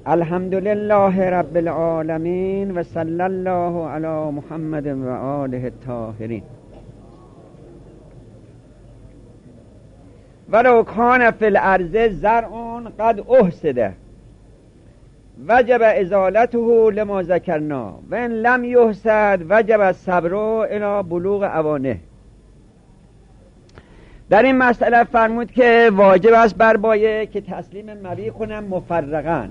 الحمد لله رب العالمین و صلی الله علی محمد و آله الطاهرین. ولو کان فی الارض زرع قد احصد وجب ازالته لما ذکرنا و ان لم یحصد وجب الصبر الی بلوغ اوانه. در این مسئله فرمود که واجب است بر بایه که تسلیم مبیع کنم مفرقاً،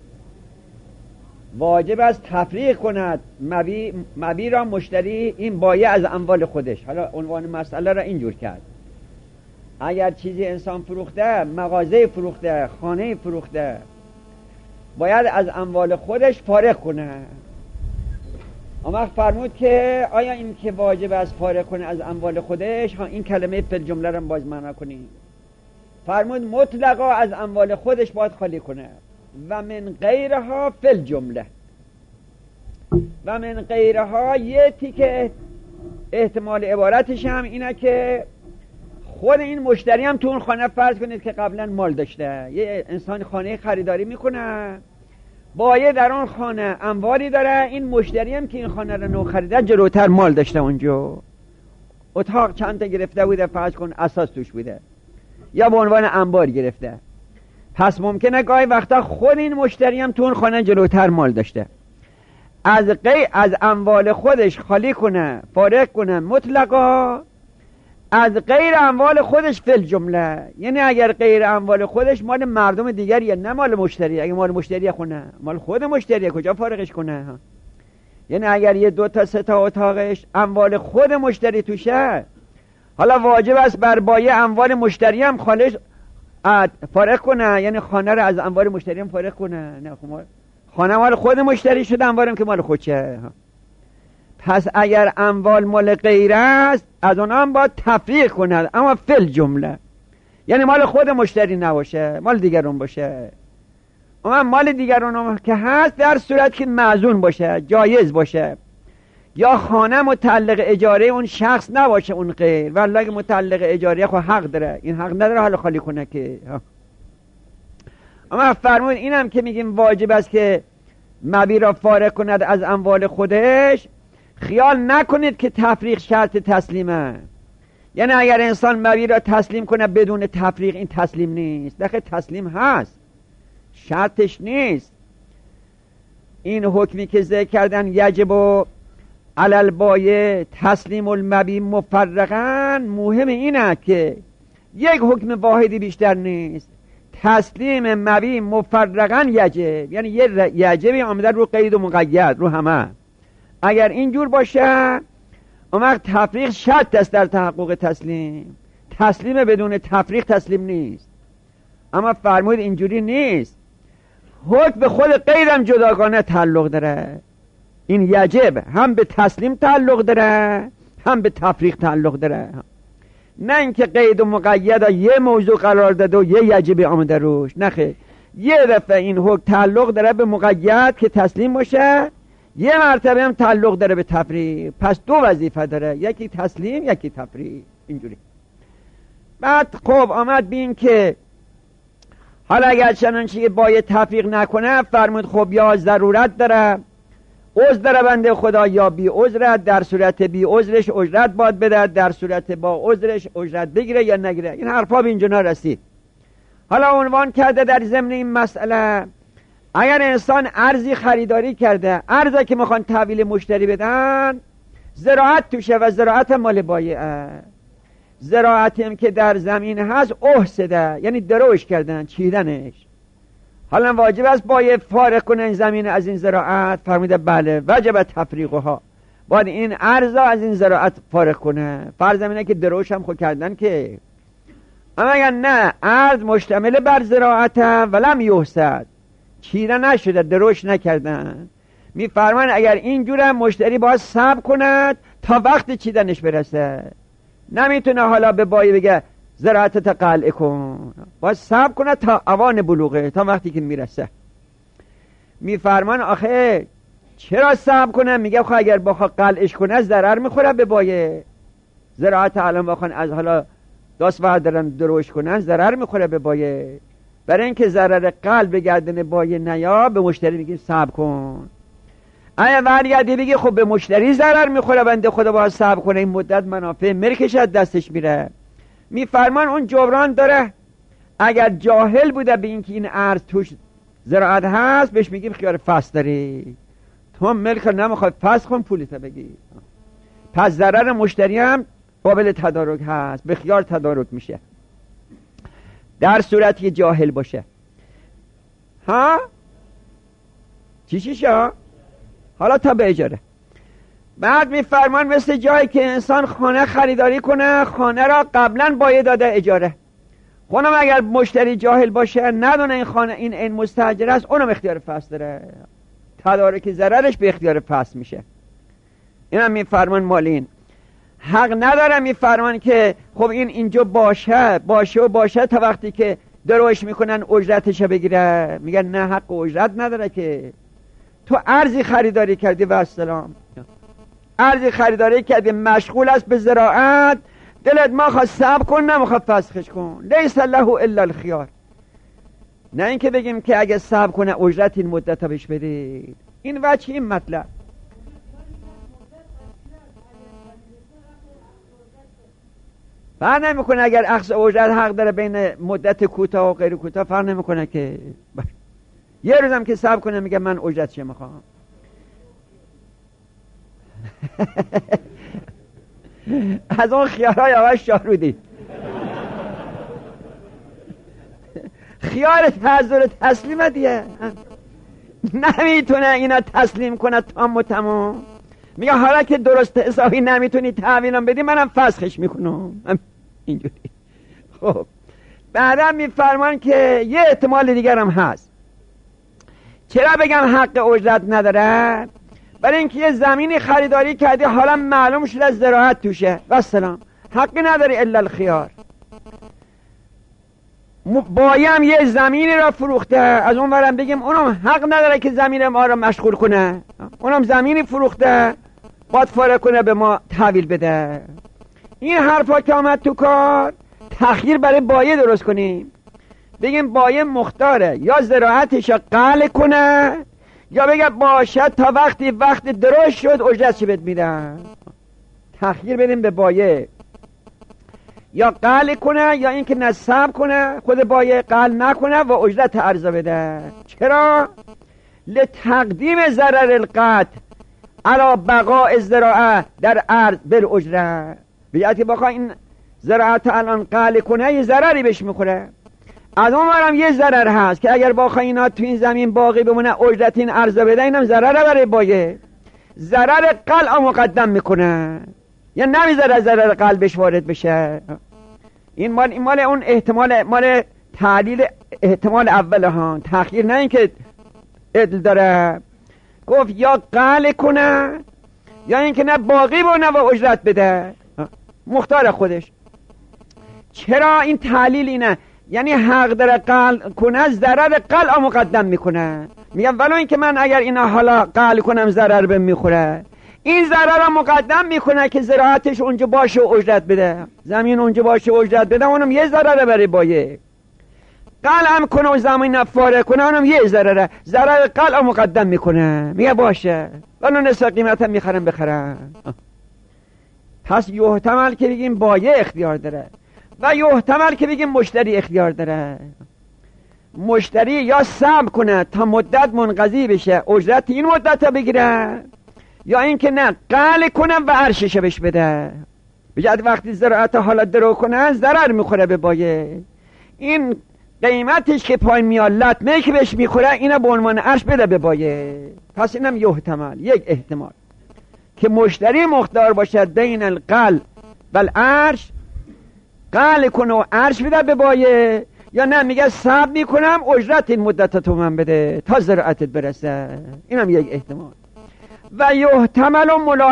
واجب است تفریق کند مبیع را مشتری این بایه از اموال خودش. حالا عنوان مسئله را اینجور کرد: اگر چیزی انسان فروخته، مغازه فروخته، خانه فروخته، باید از اموال خودش فارغ کنه. اما فرمود که آیا این که واجب است فارغ کنه از اموال خودش، این کلمه فی الجمله را باز معنا کنیم. فرمود مطلقا از اموال خودش باید خالی کنه. و من غیرها فی الجمله، و من غیرها یه تیکه احتمال عبارتش هم اینه که خود این مشتری هم تو اون خانه، فرض کنید که قبلا مال داشته، یه انسان خانه خریداری میکنه، بایه در اون خانه اموالی داره، این مشتری هم که این خانه رو نو خریده جلوتر مال داشته، اونجا اتاق چند تا گرفته بوده، فرض کن اساس توش بوده یا به عنوان انبار گرفته. پس ممکنه گاهی وقتا خود این مشتری هم تو اون خانه جلوتر مال داشته، از اموال خودش خالی کنه، فارغ کنه مطلقا، از غیر اموال خودش فی الجمله. یعنی اگر غیر اموال خودش مال مردم دیگریه، نه مال مشتری. اگر مال مشتری خونه، مال خود مشتریه، کجا فارغش کنه؟ یعنی اگر یه 2 تا 3 تا اتاقش اموال خود مشتری توشه، حالا واجب است بر بایه اموال مشتری هم خالص فارغ کنه، یعنی خانه رو از اموال مشتری هم فارغ کنه. نه خانه مال خود مشتری شده، اموالم که مال خودشه. پس اگر اموال مال غیر است، از اونها هم باید تفریق کند، اما فی الجمله، یعنی مال خود مشتری نباشه، مال دیگرون باشه. اما مال دیگرون که هست در صورت که معزون باشه، جایز باشه، یا خانه متعلق اجاره اون شخص نباشه اون غیر، والله اگه متعلق اجاره خب حق داره، این حق نداره حالا خالی کنه که. اما فرمود اینم که میگیم واجب است که مبیع را فارغ کند از اموال خودش، خیال نکنید که تفریق شرط تسلیمه. یعنی اگر انسان مبیع را تسلیم کنه بدون تفریق، این تسلیم نیست. دقیقه تسلیم هست، شرطش نیست. این حکمی که ذکر کردن یجب علی البایع تسلیم المبیع مفرقاً، مهم اینه که یک حکم واحدی بیشتر نیست. تسلیم مبیع مفرقاً یجب، یعنی یه یجبی آمده رو قید و مقید، رو همه. اگر اینجور باشه اون وقت تفریق شرط است در تحقق تسلیم. تسلیم بدون تفریق تسلیم نیست. اما فرمود اینجوری نیست، حکم به خود غیرم جداگانه تعلق داره. این یجب هم به تسلیم تعلق داره، هم به تفریق تعلق داره. نه اینکه قید و مقید یه موضوع قرار داده و یه یجب آمده روش، نه خیر. یه دفعه این حکم تعلق داره به مقید که تسلیم باشه، یه مرتبه هم تعلق داره به تفریق. پس 2 وظیفه داره، یکی تسلیم یکی تفریق، اینجوری. بعد خب آمد بین که حالا اگر چنانچه بایه تفریق نکنه، فرمود خب یا ضرورت داره، عذر داره بنده خدا، یا بی عذر. در صورت بی عذرش اجرت باید بده، در صورت با عذرش اجرت بگیره یا نگیره. این حرفا به اینجا رسید. حالا عنوان کرده در ضمن این مسئله، اگر انسان ارزی خریداری کرده، ارزی که میخوان تحویل مشتری بدن، زراعت توشه و زراعت مال بایعه. زراعتی هم که در زمین هست احصده، یعنی دروش کردن، چیدنش. حالا واجب است بایع فارغ کنه این زمین از این زراعت. فرموده بله، وجب تفریقها، باید این ارزا از این زراعت فارغ کنه. فرض اینه که دروش هم خود کردن که. اما اگر نه، ارز مشتمل بر زراعت ولم یحصد، چیده نشده، دروش نکردن، میفرمان اگر اینجوره مشتری باید صبر کند تا وقت چیدنش برسه. نمیتونه حالا به بایع بگه زراعتت قلع کن، باید صبر کنه تا اوان بلوغه، تا وقتی که میرسه. میفرمان آخه چرا صبر کنه؟ میگه خب اگر بخواد قلعش کنه ضرر میخوره به بایع. زراعت الان بخوان از حالا دست بردارن دروش کنن ضرر میخوره به بایع. برای اینکه ضرر قلب به گردن بایه نیا، به مشتری میگیم صبر کن. اگه برگردی بگی خب به مشتری ضرر میخوره، بنده خدا باید صبر کنه، این مدت منافع ملکش از دستش میره. میفرمان اون جبران داره. اگر جاهل بوده به اینکه این ارز توش زراعت هست، بهش میگیم خیار فصل داری، تو ملک نمیخواد فصل کن پولت بگی. پس ضرر مشتری هم قابل تدارک هست، به خیار تدارک میشه در صورتی که جاهل باشه. ها چی شد؟ حالا تا به اجاره. بعد میفرمان مثل جایی که انسان خانه خریداری کنه، خانه را قبلا باید داده اجاره. خونم اگر مشتری جاهل باشه، ندونه این خانه این مستاجر است، اونم اختیار فصل داره، تدارک ضررش به اختیار فصل میشه. اینم میفرمان مالین حق نداره. میفرمان که خب این اینجا باشه تا وقتی که دروش میکنن اجرتش بگیره. میگن نه، حق اجرت نداره، که تو ارزی خریداری کردی و السلام، ارزی خریداری کردی مشغول است به زراعت، دلت ما خواست صبر کن، نمیخواد فسخش کن، لیس له الا الخیار. نه اینکه بگیم که اگه صبر کنه اجرت این مدت بهش بدید. این وجه این مطلب. فرق نمیکنه اگر اخذ اجرت حق داره بین مدت کوتاه و غیر کوتاه، فرق نمیکنه که یه روزم که صبر کنه میگه من اجرت چه میخوام. از اون خیارهای آقای شاهرودی خیار تحضر تسلیم دیگه نمیتونه اینا تسلیم کنه تام و تمام. میگه حالا که درست حسابی نمیتونی تحویلم بدی، منم فسخش میکنم. اینجوری. خب بعدم میفرمان که یه احتمال دیگر هم هست. چرا بگم حق اجرت نداره؟ برای اینکه یه زمینی خریداری کردی، حالا معلوم شده از زراعت توشه و سلام، حقی نداری الا الخیار. بایم یه زمینی را فروخته، از اون ورم بگیم اونم حق نداره که زمین ما را مشغول کنه، اونم زمینی فروخته باید فارغ کنه به ما تحویل بده. این حرفا که آمد تو کار، تأخیر برای بایه درست کنیم، بگیم بایه مختاره یا زراعتش را قلع کنه، یا بگه باشد تا وقت درست شد اجرت چی بهت میدن. تأخیر بدیم به بایه، یا قلع کنه یا اینکه نصب کنه، خود بایه قلع نکنه و اجرت عرضه بده. چرا؟ لتقدیم ضرر القطع علی بقاء الزراعه در عرض بالاجره. بیاد که بخواه این زراعت الان قلع کنه، یه ضرری بهش میخوره. از اون ورم یه ضرر هست که اگر بخواه اینا تو این زمین باقی بمونه، اجرت این عرضه بده، اینم ضرره برای بایه. ضرر قلع مقدم میکنه، یا نمیذاره ضرر قلبش وارد بشه. این مال اون احتمال، مال تعلیل احتمال اول ها، تأخیر نه اینکه عدل داره. گفت یا قلع کنه یا اینکه نه باقی بونه و اجرت بده، مختار خودش. چرا این تعلیل اینه؟ یعنی حق داره قلع کنه، ضرر قلع مقدم میکنه. میگم ولو اینکه من اگر اینا حالا قلع کنم ضرر بهم میخوره، این ضرر رو مقدم میکنه که زراعتش اونجا باشه و اجرت بده، زمین اونجا باشه و اجرت بده، اونم یه ضرره برای بایه. قلع کنه و زمین فارغ کنه، اونم یه ضرره، ضرر قلع مقدم میکنه. میگه باشه ولو نصف قیمت هم میخرم بخرم. پس یحتمل که بگیم بایه اختیار داره و یحتمل که بگیم مشتری اختیار داره. مشتری یا صبر کنه تا مدت منقضی بشه، اجرت این مدت بگیره، یا اینکه نه قلع کنه و عرشش بهش بده. بجد وقتی زراعت حالا درو کنه، ضرر میخوره به بایه. این قیمتش که پایین میاد، لطمه که بهش میخوره، اینو به عنوان عرش بده به بایه. پس اینم یحتمل، یک احتمال که مشتری مختار باشه بین القلع و العرش، قلع کنه و عرش بده به بایه، یا نه میگه صبر میکنم اجرت این مدت تو من بده تا زراعتت برسه. اینم یک احتمال. و یحتمل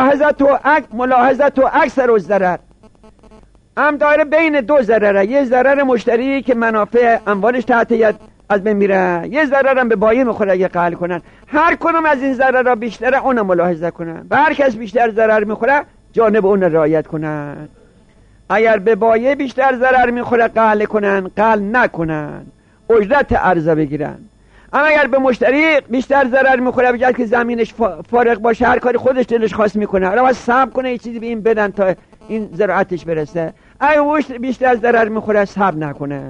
ملاحظت و اکثر الضرر، هم داره بین دو ضرره. یه ضرر مشتری که منافع اموالش تحت ید از بین میره، یه ضرر هم به بایه میخوره اگه قلع کنن. هر کدوم از این ضرر را بیشتره اونم ملاحظه کنن و هر کس بیشتر ضرر میخوره جانب اون رعایت کنن. اگر به بایه بیشتر ضرر میخوره قلع کنن، قلع نکنن. اجرت عرضه بگیرن. اما اگر به مشتری بیشتر ضرر میخوره، بجد که زمینش فارغ باشه هر کاری خودش دلش خواست میکنه، حالا باید صبر کنه یه چیزی به این بدن تا این زراعتش برسه. اگر بیشتر ضرر میخوره صبر نکنه.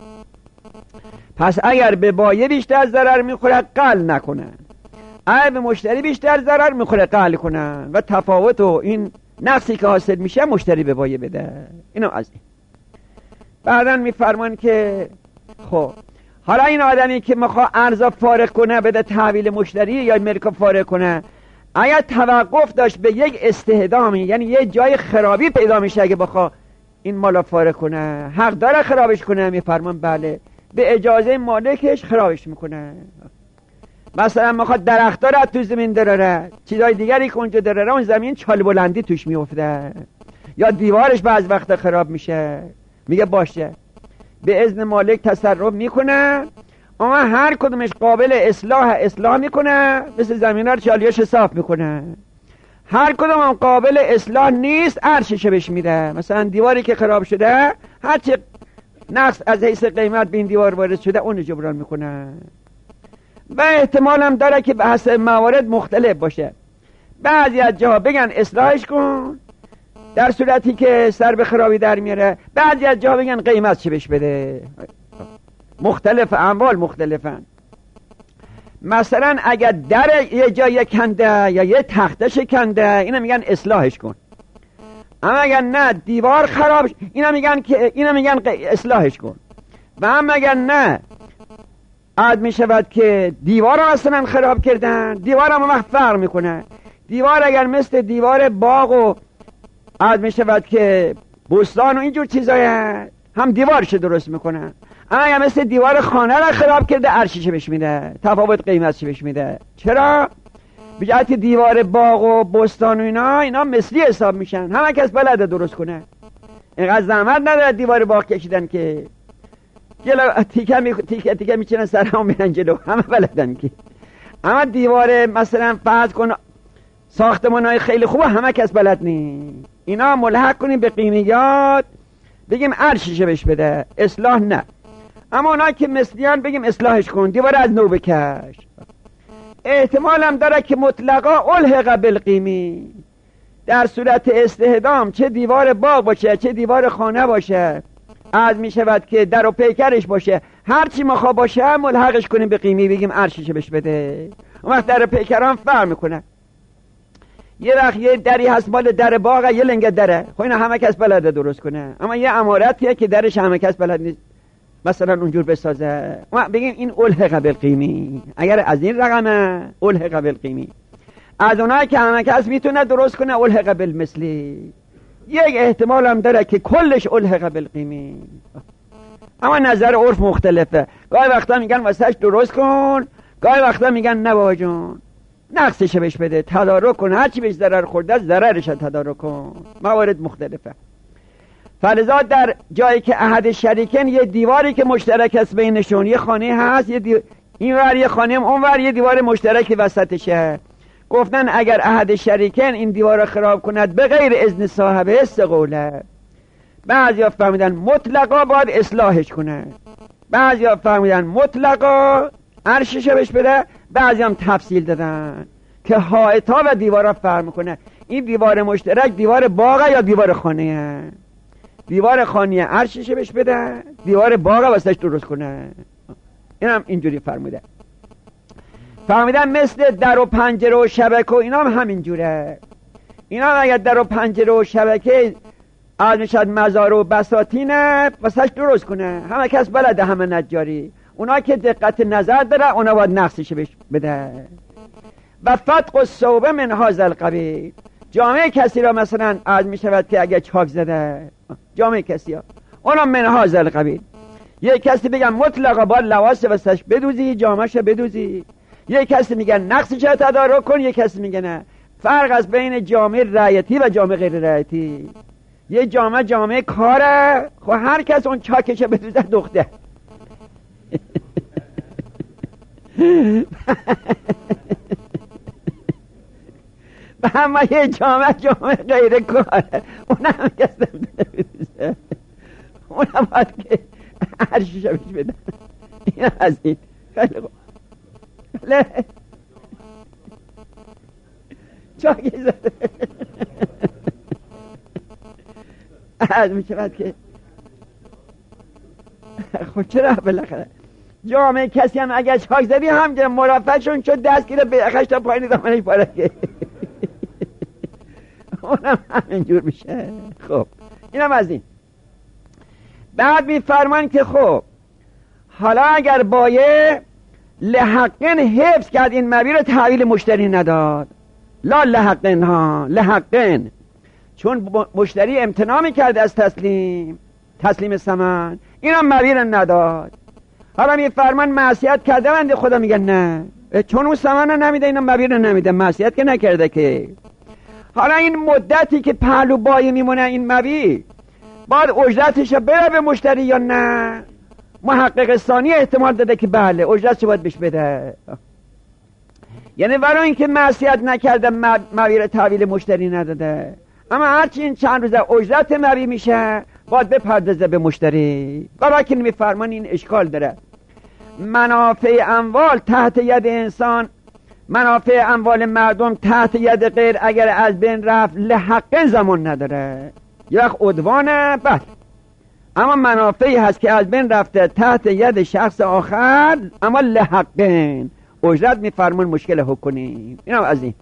پس اگر به بایع بیشتر ضرر میخوره قل نکنن، اگر به مشتری بیشتر ضرر میخوره قل کنن و تفاوت و این نقصی که حاصل میشه مشتری به بایع بده. اینو از این بعدن میفرمان که خب حالا این آدمی که میخواد ارزا فارغ کنه بده تحویل مشتری یا ملک فارغ کنه، اگر توقف داشت به یک استهدامی، یعنی یه جای خرابی پیدا میشه اگه بخواد این مالا فارغ کنه، حق داره خرابش کنه؟ میفرمان بله، به اجازه مالکش خرابش میکنه. مثلا میخواد درخت را تو زمین دراره، چیزای دیگری که اونجا دراره اون زمین چال بلندی توش میفته، یا دیوارش بعض وقت خراب میشه، میگه باشه به اذن مالک تصرف میکنه، اما هر کدومش قابل اصلاح میکنه، مثل زمین ها رو چالیاش صاف میکنه. هر کدوم هم قابل اصلاح نیست ارشش بهش میده. مثلا دیواری که خراب شده هرچی نقص از حیث قیمت به این دیوار وارد شده اون جبران میکنه. و احتمال هم داره که به حسب موارد مختلف باشه. بعضی از جاها بگن اصلاحش کن در صورتی که سر به خرابی در میاره، بعضی از جاها بگن قیمت چه بهش بده. مختلف اموال مختلفن. مثلا اگر در یه جای کنده یا یه تخته شکنده اینا میگن اصلاحش کن، اما اگر نه دیوار خراب اینا میگن اصلاحش کن. و اما اگر نه عاد میشود که دیوار رو اصلا خراب کردن، دیوار هم وقت فرق میکنه. دیوار اگر مثل دیوار باغ و عاد میشود که بستان و اینجور چیزای هم دیوارش درست میکنن، اما اگر مثل دیوار خانه رو خراب کرده ارشیش بهش میده، تفاوت قیمتش بهش میده. چرا؟ به جهت دیوار باغ و بستان و اینا مثلی حساب میشن، همه کس بلده درست کنه. اینقدر زحمت نداره دیوار باغ کشیدن که جلو تیکه میچینن سر هم میرن جلو، همه بلدن که. اما دیوار مثلا فرض کن ساختمان های خیلی خوبه همه کس بلد نیست. اینا ملحق کنیم به قیمیات، بگیم ارشیش بهش بده، اصلاح نه. اما اونا که مثلیان بگیم اصلاحش کن، دیوار از نو بکش. احتمال هم داره که مطلقا الحق بالقیمی، در صورت استهدام چه دیوار باغ باشه چه دیوار خانه باشه، از می شود که در و پیکرش باشه هرچی مخواه باشه ملحقش کنیم به قیمی، بگیم ارشیش بهش بده. اون وقت در و پیکران فرق میکنه. یه وقت یه دری هست مال در باغ، یه لنگه دره، خب اینا همه کس بلده درست کنه. اما یه عمارتیه که درش همه کس بلد نیست مثلا اونجور بسازه، بگیم این الحق بالقیمی. اگر از این رقمه الحق بالقیمی. از اونایی که همه کس میتونه درست کنه الحق بالمثلی. یک احتمال هم داره که کلش الحق بالقیمی، اما نظر عرف مختلفه. گاهی وقتا میگن واسهش درست کن، گاهی وقتا میگن نه بابا جون نقصش بهش بده، تدارک کن، هرچی بهش ضرر خورده ضررش تدارک کن. موارد مختلفه. فلذا در جایی که احد شریکین یه دیواری که مشترک است بینشون، یه خانه هست این ور یه خانه اون ور یه دیوار مشترک وسطشه، گفتن اگر احد شریکین این دیوار رو خراب کند به غیر اذن صاحبه استقوله. بعضیا فهمیدن مطلقا باید اصلاحش کنه، بعضیا فهمیدن مطلقا ارشش بهش بده، بعضی هم تفصیل دادن که حائطا و دیوارا فرق میکنه. این دیوار مشترک دیوار باغ یا دیوار خانه؟ دیوار خانه ارشش بهش بده، دیوار باغ واسش درست کنه. این هم اینجوری فهمیدن مثل در و پنجره و شبکه و اینا هم همینجوره. اینا هم اگر در و پنجره و شبکه از میشد مزار و بساتینه واسش درست کنه، همه کس بلده، همه نجاری. اونا که دقت نظر داره اونا باید نقصش بهش بده. و فتق الثوب من هذا القبیل. جامعه کسی را مثلا از میشود که اگر چاک زده جامعه کسی ها اونا من هذا القبیل. یک کسی بگن مطلقا باید لباس واسش بدوزی، جامعش بدوزی. یک کسی میگن نقصش تدارک کن، یک کسی میگن نه. فرق از بین جامعه رعیتی و جامعه غیر رعیتی. یه جامعه کاره، خب هر کس اون چاکش بدوزه دخته. و همه یه جامعه غیر کاره، اون هم کس بدوزه، اون هم باید که هر شیشه بهش بدن. از این خیلی خوب چاکی زده از میشود که خب چرا بالاخره جامعه کسی هم اگر چاک زدی هم مرافعشون شد دست گیره به اخش تا پایین دامنش پارکه اونم همینجور میشه. خب اینم از این. بعد میفرمان که خب حالا اگر بایه لحقن حفظ کرد این مبی رو تحویل مشتری نداد، لا لحقن ها لحقن، چون مشتری امتناع میکرد از تسلیم ثمن، اینم مبی رو نداد. حالا میفرمان معصیت کرده بنده خدا میگن نه، چون اون ثمن رو نمیده اینم مبی رو نمیده، معصیت که نکرده که. حالا این مدتی که پهلو بایه میمونه این مبی باید اجرتش بره به مشتری یا نه؟ محقق ثانی احتمال داده که بله اجرتش باید بهش بده، یعنی برای اینکه معصیت نکرده مبی رو تحویل مشتری نداده، اما هرچی این چند روزه اجرت مبی میشه باید بپردازه به مشتری. برای که میفرمان این اشکال داره، منافع اموال تحت ید انسان، منافع اموال مردم تحت ید غیر اگر از بین رفت لحقن زمان نداره، یک عدوانه بله، اما منافعی هست که از بین رفته تحت ید شخص آخر اما لحقن اجرت میفرمان مشکل حق کنیم. این هم از این.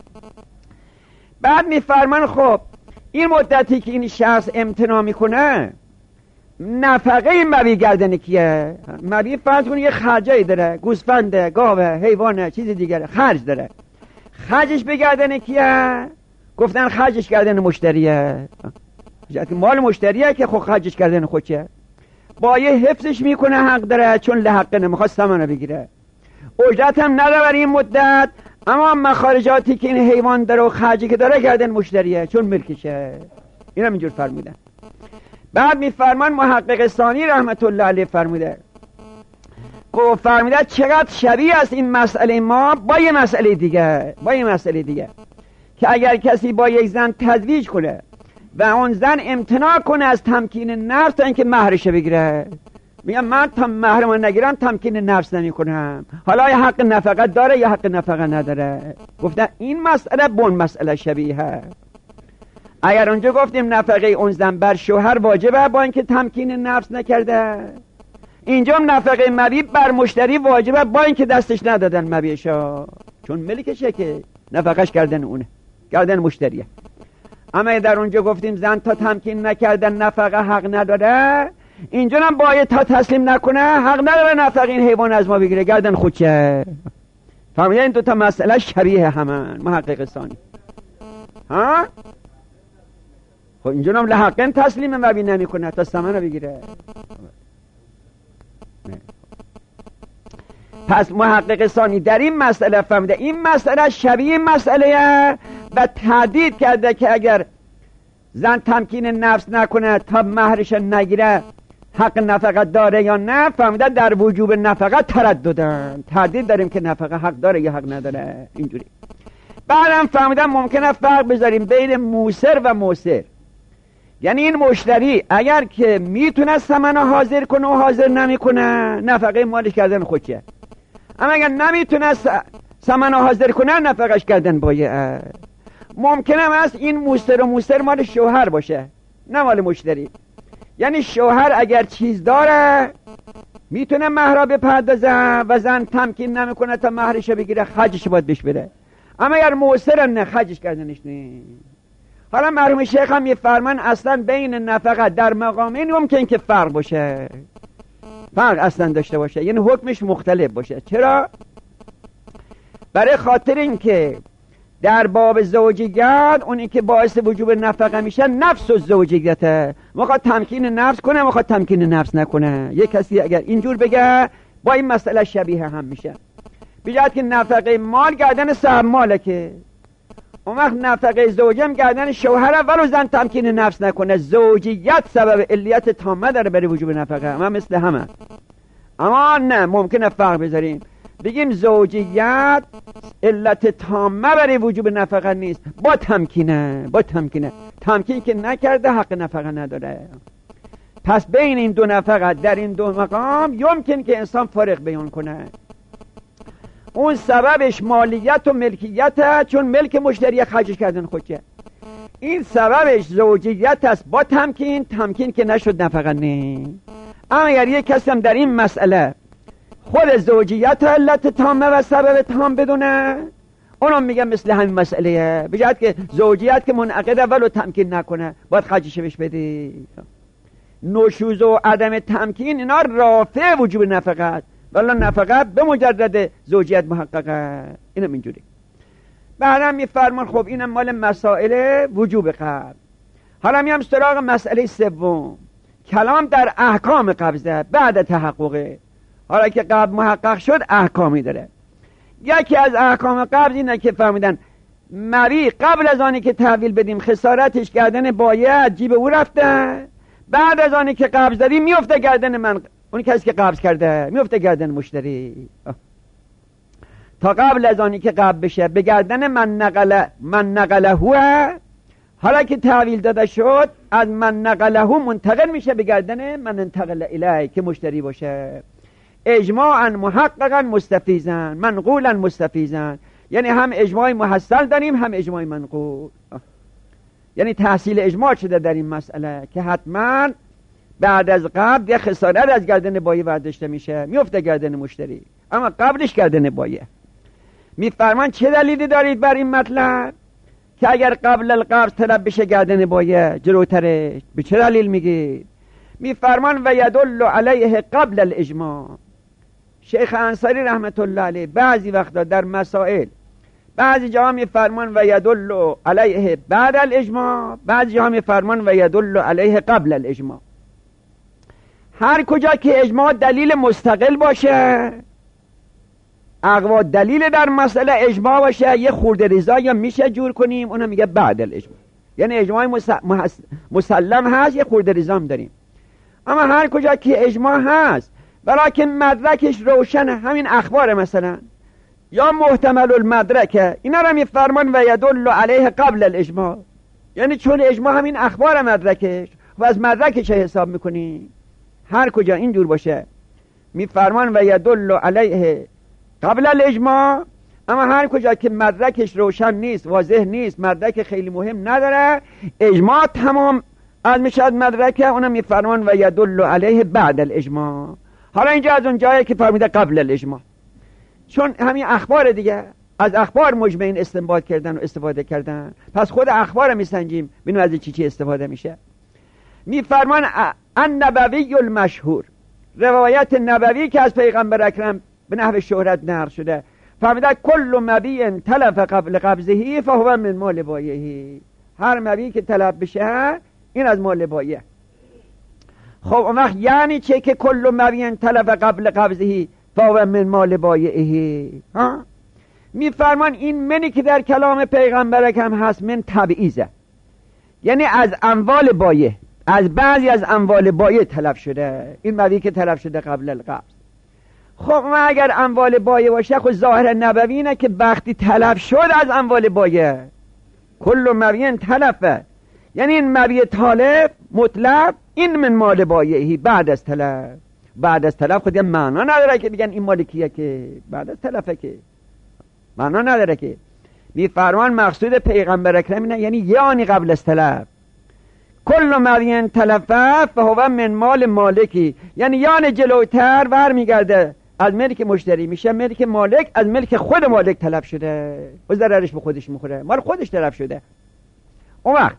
بعد میفرمان خب این مدتی که این شخص امتناع میکنه نفقه مبی گردن کیه؟ مبی فرض کنه یه خرجایی داره، گوسفنده، گاوه، حیوانه، چیز دیگره، خرج داره، خرجش به گردن کیه؟ گفتن خرجش گردن مشتریه، مال مشتریه که خب خرجش گردن خودشه، با یه حفظش میکنه حق داره چون لحقه نمیخواد ثمنه بگیره، اجرت هم نداره برای این مدت، اما مخارجاتی که این حیوان داره و خرجی که داره گردن مشتریه چون ملکشه. این هم اینجور فرمودن. بعد میفرمان محقق ثانی رحمت الله علیه فرموده چقدر شبیه است این مسئله ما با یه مسئله دیگه، که اگر کسی با یک زن تزویج کنه و اون زن امتناع کنه از تمکین نفس تا اینکه مهرش بگیره، میگم من تا مهرمو نگیرم تمکین نفس نمی کنم، حالا یا حق نفقه داره یا حق نفقه نداره. گفتن این مسئله بون مسئله شبیه. اگر اونجا گفتیم نفقه اون زن بر شوهر واجبه با اینکه تمکین نفس نکرده، اینجا نفقه مبی بر مشتری واجبه با اینکه دستش ندادن مبیشا، چون ملکشه که نفقش کردن اونه، کردن مشتریه. اما در اونجا گفتیم زن تا تمکین نکردن نفقه حق نداره، اینجا هم باید تا تسلیم نکنه حق نداره نفقه این حیوان از ما بگیره، گردن خودشه. فهمیدین این دوتا مسئله شبیه همان. محقق ثانی ها خب اینجا هم لحقن تسلیم مبی نمی کنه تا ثمن بگیره. پس محقق ثانی در این مسئله فهمیده این مسئله شبیه مسئله و تهدید کرده که اگر زن تمکین نفس نکنه تا مهرش نگیره حق نفقه داره یا نه. فهمیده در وجوب نفقه ترددن، تردید داریم که نفقه حق داره یا حق نداره. اینجوری بعدم فهمیدم ممکنه فرق بذاریم بین موسر و موسر، یعنی این مشتری اگر که میتونه ثمن حاضر کنه و حاضر نمیکنه نفقه مالش کردن خودشه، اما اگر نمیتونه ثمن حاضر کنه نفقش کردن باید. ممکنه است این موسر و موسر مال شوهر باشه نه مال مشتری، یعنی شوهر اگر چیز داره میتونه مهر بپردازه و زن تمکین نمیکنه تا مهرش بگیره، خرجش باید بهش بده، اما اگر موسر نه خرجش کردنش نه. حالا مرحوم شیخ هم میفرمان اصلا بین نفقه در مقامین ممکن که فرق باشه، فرق اصلا داشته باشه، یعنی حکمش مختلف باشه. چرا؟ برای خاطر اینکه در باب زوجیت اونی که باعث وجوب نفقه میشه نفس و زوجیته، میخواد تمکین نفس کنه میخواد تمکین نفس نکنه. یک کسی اگر اینجور بگه با این مسئله شبیه هم میشه، بجد که نفقه مال گردن صاحب ماله، که اون وقت نفقه زوجم گردن شوهره ولو زن تمکین نفس نکنه. زوجیت سبب علیت تامه داره برای وجوب نفقه، اما مثل همه. اما نه ممکنه فرق بذاریم بگیم زوجیت علت تامه برای وجوب نفقه نیست، با تمکینه تمکین که نکرده حق نفقه نداره. پس بین این دو نفقه در این دو مقام یمکن که انسان فارق بیان کنه. اون سببش مالیت و ملکیت، چون ملک مشتری خرجش کردن خودشه. این سببش زوجیت است با تمکین که نشد نفقه نه. اما اگر یک کسی هم در این مسئله خود زوجیت علت تامه و سبب تام بدونه، اونم میگم مثل همین مسئله بجهت که زوجیت که منعقده ولو تمکین نکنه باید خرجش بهش بده. نشوز و عدم تمکین اینا رافع وجوب نفقه است، ولی نفقه به مجرد زوجیت محققه. اینم اینجوری. بعدم میفرمان خب اینم مال مسائل وجوب قبض. حالا میام سراغ مسئله سوم. کلام در احکام قبضه بعد تحققه. حالا که قبض محقق شد احکامی داره. یکی از احکام قبض اینه که فهمیدن مبی قبل از آنی که تحویل بدیم خسارتش گردن بایع جیب او رفته، بعد از آنی که قبض دادیم میفته گردن من، اون کسی که قبض کرده میفته گردن مشتری. تا قبل از آنی که قبض بشه به گردن من نقله هو. حالا که تحویل داده شد از من نقله منتقل میشه به گردن من انتقل الیه که مشتری باشه. اجماعا محققا مستفیزن منقولا مستفیزن، یعنی هم اجماع محصل داریم هم اجماع منقول. یعنی تحصیل اجماع شده در این مسئله که حتما بعد از قبض یه خسارت از گردن بایع برداشته میشه میفته گردن مشتری، اما قبلش گردن بایع. میفرمان چه دلیلی دارید بر این مطلب که اگر قبل القبض طلب بشه گردن بایع جلوترش؟ به چه دلیل میگید؟ میفرمان و یدل علیه قبل الاجماع. شیخ انصاری رحمت الله علیه بعضی وقتا در مسائل بعضی جاها میفرمان و یدل علیه بعد الاجماع، بعضی جاها میفرمان و یدل علیه قبل الاجماع. هر کجا که اجماع دلیل مستقل باشه، اقوا دلیل در مسئله اجماع باشه، یه خورده ریزا یا میشه جور کنیم، اونو میگه بعد الاجماع. یعنی اجماع مسلم هست، یه خورده ریزا هم داریم. اما هر کجا که اجماع هست ولیکن مدرکش روشنه، همین اخبار مثلا یا محتمل المدرکه، اینا رو میفرمان و یدل علیه قبل الاجماع. یعنی چون اجماع همین اخبار مدرکش و از مدرکش حساب میکنی. هر کجا اینجور باشه میفرمان و یدل علیه قبل الاجماع. اما هر کجا که مدرکش روشن نیست، واضح نیست، مدرک خیلی مهم نداره، اجماع تمام از میشد مدرکه، اونم میفرمان و یدل علیه بعد الاجماع. حالا اینجا از اون جایی که فرمیده قبل الاجماع، چون همین اخبار دیگه، از اخبار مجمعین استنباط کردن و استفاده کردن، پس خود اخبار میسنجیم ببینیم از چی استفاده میشه. میفرمان النبوی المشهور، روایت نبوی که از پیغمبر اکرم به نحو شهرت نقل شده، فرمیده کل مبی تلف قبل قبضه فهو من مال بایعه. هر مبی که طلب بشه این از مال بایع. خب اون وقت یعنی چه که کل مبی تلف قبل قبضه فهو من مال بایعه؟ میفرمان این منی که در کلام پیغمبر اکرم هست من تبعیضه، یعنی از اموال بایع، از بعضی از اموال بایع تلف شده، این مبی که تلف شده قبل القبض. خب ما اگر اموال بایع باشه، خب ظاهر نبوی اینه که وقتی تلف شد از اموال بایع کل مبی تلفه، یعنی این مبی تالف مطلب این من مال بایعی بعد از تلف. بعد از تلف خود یه معنا نداره که بگن این مال کیه، که بعد از تلفه که معنا نداره. که میفرمان مقصود پیغمبر اکرم اینه، یعنی یعنی قبل از تلف کل مبی تلفه فهو من مال مالکی، یعنی جلوتر برمیگرده از ملک مشتری میشه ملک مالک، از ملک خود مالک تلف شده و ضررش به خودش میخوره، مال خودش تلف شده. اون وقت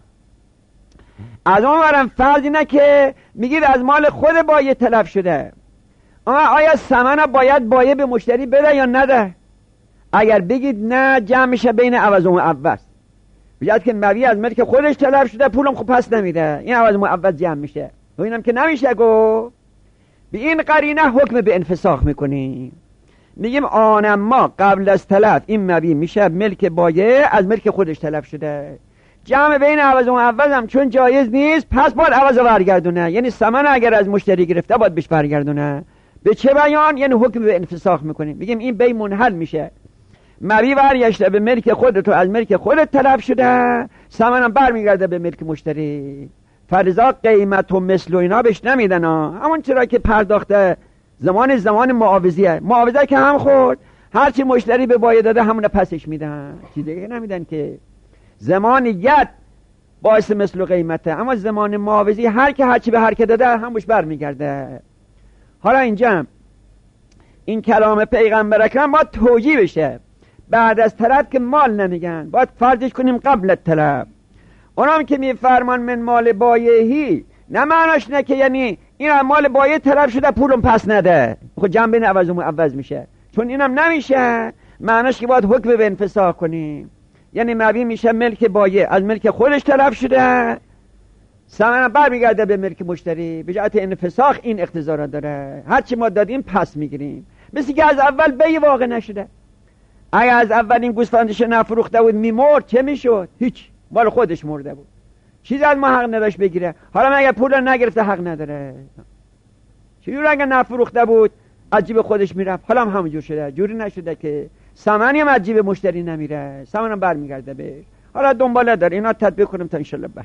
از اون ورم فرض اینه که میگید از مال خود بایع تلف شده، اما آیا ثمن باید بایع به مشتری بده یا نده؟ اگر بگید نه، جمع میشه بین عوض و معوض، بجد که مبی از ملک خودش تلف شده پولم خب پس نمیده، این عوض و معوض جمع میشه. و اینم که نمیشه گو به این قرینه حکم به انفساخ میکنیم، میگیم آن ما قبل از تلف این مبی میشه ملک بایع، از ملک خودش تلف شده، جمع بین عوض و معوض هم چون جایز نیست پس باید عوض رو برگردونه، یعنی ثمن اگر از مشتری گرفته باید بهش برگردونه. به چه بیان؟ یعنی حکم به انفساخ میکنیم، میگیم این بی منحل میشه، مبی برگشته به ملک خودت و از ملک خودت تلف شده، ثمن هم برمیگرده به ملک مشتری. فرضا قیمت و مثل و اینا بهش نمیدن همون چرا که پرداخته زمان معاوضیه که هم خورد هرچی مشتری به بایه داده همون پسش میدن، چیز دیگه نمیدن که. زمان ید باعث مثل و قیمته، اما زمان معاوضی هر که هرچی به هر که داده همش برمیگرده. حالا اینجا این کلام پیغمبر اکرم باید توجیه بشه. بعد از طلب که مال نمیگن، باید فرضش کنیم قبل طلب. اونام که میفرمان من مال بایهی، نه معناش نه که یعنی این مال بایه طلب شده پولم پس نده، خود جنبه عوض میشه، چون اینم نمیشه. معناش که باید حکم به انفساخ کنیم، یعنی مبی میشه ملک بایه از ملک خودش طلب شده، ثمن برمیگرده به ملک مشتری. به جهت انفساخ این اقتضا را داره، هرچی ما دادیم پس میگیریم. مثل که از اول بی واقع نشده. اگه از اول این گوسفندش نفروخته بود میمرد چه میشد؟ هیچ، مال خودش مرده بود، چیزی از ما حق نداشت بگیره. حالا اگه پول نگرفته حق نداره. چجور اگه نفروخته بود از جیب خودش میرفت؟ حالا هم همونجور شده، جوری نشده که ثمنی هم از جیب مشتری نمیره، ثمن هم برمیگرده بهش. حالا دنباله داره، اینا تطبیق کنیم تا انشالله بعد.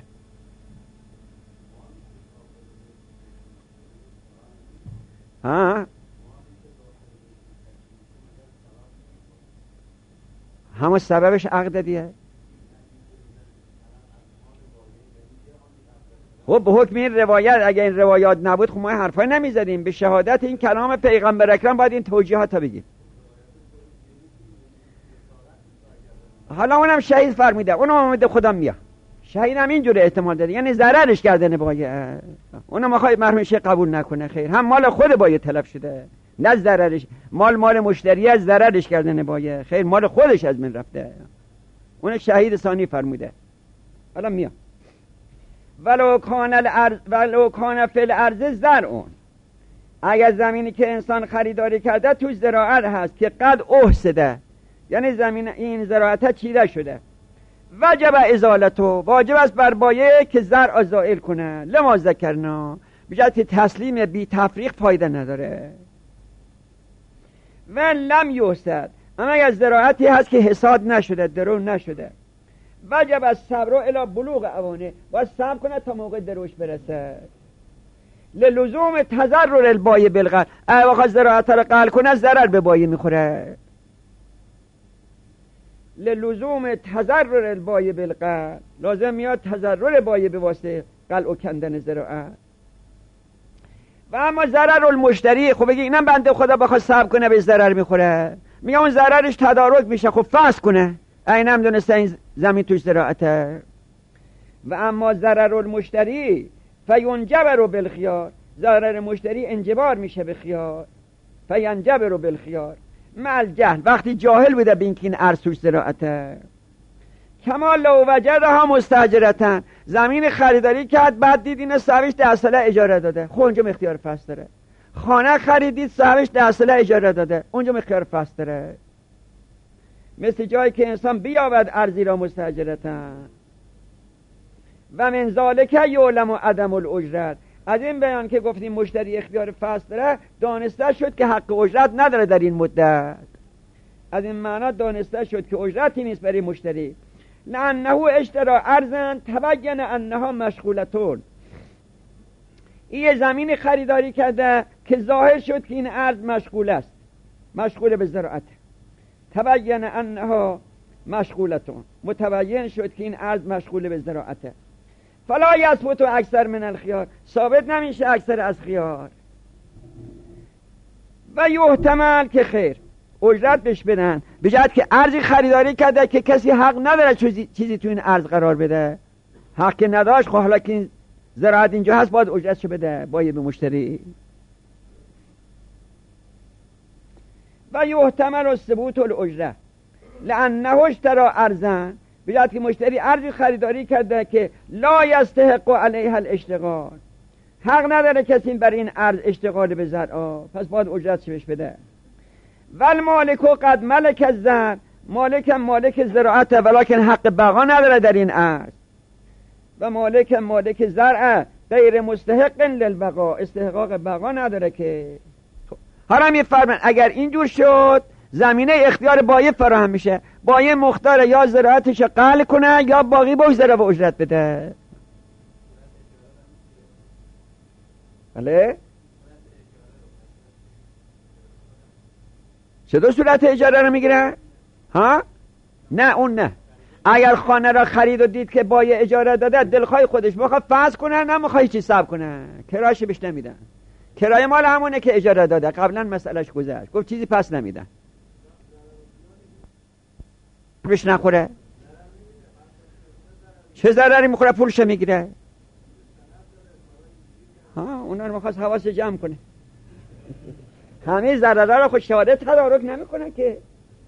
همه سببش عقد دیگه. خب به حکم این روایت، اگه این روایات نبود خب ما حرفای نمیزدیم. به شهادت این کلام پیغمبر اکرم باید این توجیهات تا بگیم. حالا اونم شهید فرمیده، اونم آمده خودم میاد، شهید هم اینجوره احتمال داره، یعنی ضررش کردن بایه. اونم میخوای مرحوم شیخ قبول نکنه، خیر، هم مال خود بایه تلف شده، نه ضررش. مال مشتری از ضررش کردن بایه، خیر، مال خودش از من رفته. اون شهید ثانی فرموده. حالا میاد ولو کان فی الارض زرع، اگر زمینی که انسان خریداری کرده توش زراعت هست که قد احسده، یعنی زمین این زراعت چیده شده، وجب ازالتو، واجب است بر بایه که زرع زائل کنه. لما ذکرنا، بجهت تسلیم بی تفریق فایده نداره. و لم یحصد، اما اگر زراعتی هست که حصاد نشده، درو نشده، وجب از صبر الی بلوغ اوانه، باید صبر کنه تا موقع دروش برسه. للزوم تضرر البایه بالقل، اگه بخواد زراعت رو قل کنه ضرر به بایه میخوره. للزوم تضرر البایه بالقل، لازم میاد تضرر بایه به واسطه قلع و کندن زراعت. و اما ضرر المشتری، خب بگی اینم بنده خدا بخواد صبر کنه به ضرر میخوره، میگه اون ضررش تدارک میشه، خب فصل کنه، اینم دونسته این زمین توش زراعته. و اما ضرر المشتری فینجبر بالخیار، ضرر مشتری انجبار میشه به خیار. فینجبر بالخیار مع الجهل، وقتی جاهل بوده به اینکه این ارض توش زراعته. کمال لو وجدها مستاجرتن، زمین خریداری کرد بعد دید این صاحبش 10 ساله اجاره داده، خب اونجا اختیار فصل داره. خانه خریدید صاحبش 10 ساله اجاره داده، اونجا اختیار فصل داره. مثل جایی که انسان بیابد ارضی را مستاجرتن. و من ذالک یعلم عدم الاجرت، از این بیان که گفتیم مشتری اختیار فصل داره، دانسته شد که حق اجرت نداره در این مدت. از این معنا دانسته شد که اجرتی نیست برای مشتری. لانه اشترا ارضا تبین انها مشغولتون، این زمین خریداری کرده که ظاهر شد که این ارض مشغول است، مشغول به زراعت. تبین انها مشغولتون، متبین شد که این ارض مشغول به زراعته. فلا یثبت اکثر من الخیار، ثابت نمیشه اکثر از خیار. و یحتمل که خیر اجرت بهش بدن، به جهت که ارزی خریداری کرده که کسی حق نداره چیزی تو این ارز قرار بده، حق که نداشت، خب حالا که این زراعت اینجا هست باید اجرتشو بده باید به مشتری. و یحتمل ثبوت الاجره لانه اشترا ارزا، به جهت که مشتری ارزی خریداری کرده که لا یستحق علیها الاشتغال، حق نداره کسی برای این ارز اشتغال به زرع، پس باید اجرتش بهش بده. ول مالکو قد ملک الزرع، مالک زراعت ولکن حق بقا نداره در این ارز. و مالک زرع غیر مستحق للبقا، استحقاق بقا نداره که. حالا میفرمن اگر اینجور شد زمینه اختیار بایه فراهم میشه، بایه مختار یا زراعتش قلع کنه یا باقی بگذاره و اجرت بده. بله. چطور صورت اجاره رو میگیره؟ ها؟ نه اون نه. اگر خانه را خرید و دید که با یه اجاره داده، دلخواه خودش بخواد فسخ کنه، نه میخواد چی صبر کنه، کرایه‌اش بهش نمیدن. کرایه مال همونه که اجاره داده، قبلا مسئلهش گذشت، گفت چیزی پس نمیدن. پولش نخوره، چه ضرری میخوره پولش میگیره؟ ها، اونا رو میخواست حواس جمع کنه. همه ضررها رو خود شهادت تدارک نمیکنه که.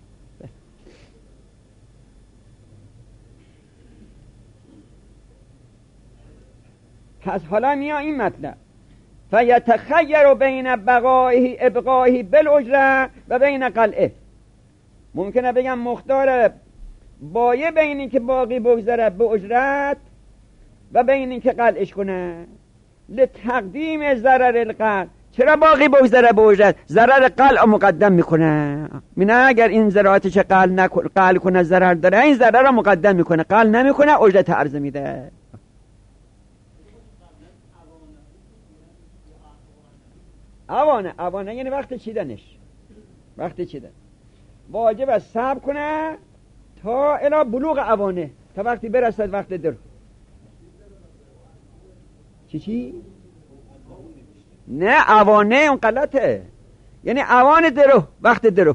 پس حالا میا این مطلب فیتخیر بین ابقائه بالاجره و بین قلعه. ممکنه بگم مختار بایه بین این که باقی بگذره به اجرت و بین این که قلعش کنه. لتقدیم ضرر القلع، چرا باقی بگذره به اجرت؟ ضرر قلع مقدم میکنه. نه اگر این زراعتش قلع کنه ضرر داره، این ضرر رو مقدم میکنه، قلع نمیکنه، اجرت عرضه میده. اوانه یعنی وقت چیدنش، وقت چیدن واجب است صبر کنه تا الی بلوغ اوانه، تا وقتی برسد وقت درو. چی؟ نه اوانه اون غلطه، یعنی اوان درو، وقت درو.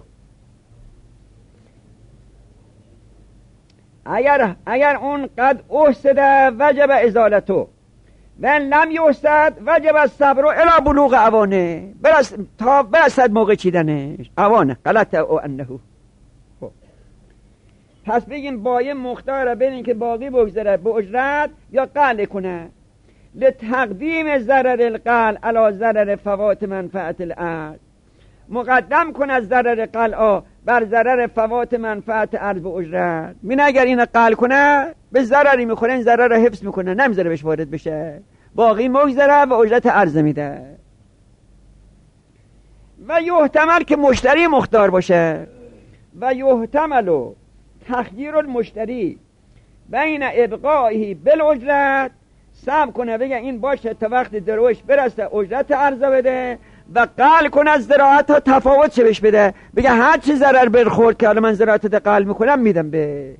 اگر اون قد احسده وجب ازالتو و لم یحسد وجب الصبر الی بلوغ اوانه، تا برسد موقع چیدنش. اوانه غلطه او انه. پس بگیم بایه مختاره بین این که باقی بگذره به اجرت یا قلع کنه. لتقدیم ضرر القلع علی ضرر فوات منفعت الارض، مقدم کن از ضرر قلع بر ضرر فوات منفعت ارض به اجرت. من اگر این قلع کنه به ضرری میخوره، این ضرر رو حفظ میکنه، نمیذاره بهش وارد بشه، باقی مگذره و اجرت عرضه میده. و یحتمل که مشتری مختار باشه. و یحتمل تخییر المشتری بین ابقائه بالاجرت، صبر کنه بگه این باشه تا وقت دروش برسه اجرت عرضه بده، و قلع کنه از زراعت ها تفاوت چه بهش بده، بگه هر چی ضرر برخورد که حالا من زراعت رو قلع میکنم میدم به.